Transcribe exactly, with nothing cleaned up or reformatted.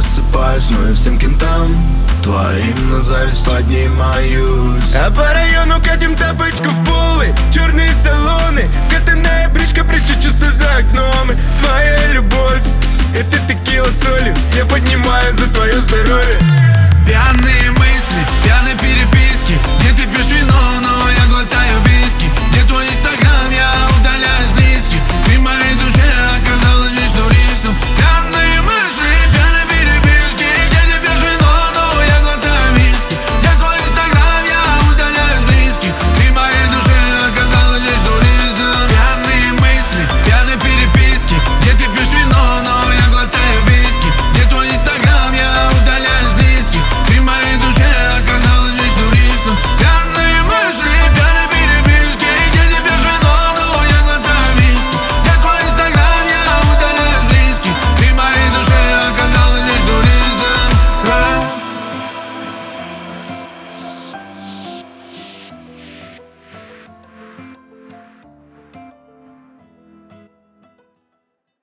просыпаюсь, ну и всем кентам твоим на зависть поднимаюсь. А по району катим тапочку в полы, черные салоны, вкатанная бричка, прячу чувства за окном. И твоя любовь, это текила солью, я поднимаю за твое здоровье. Пьяные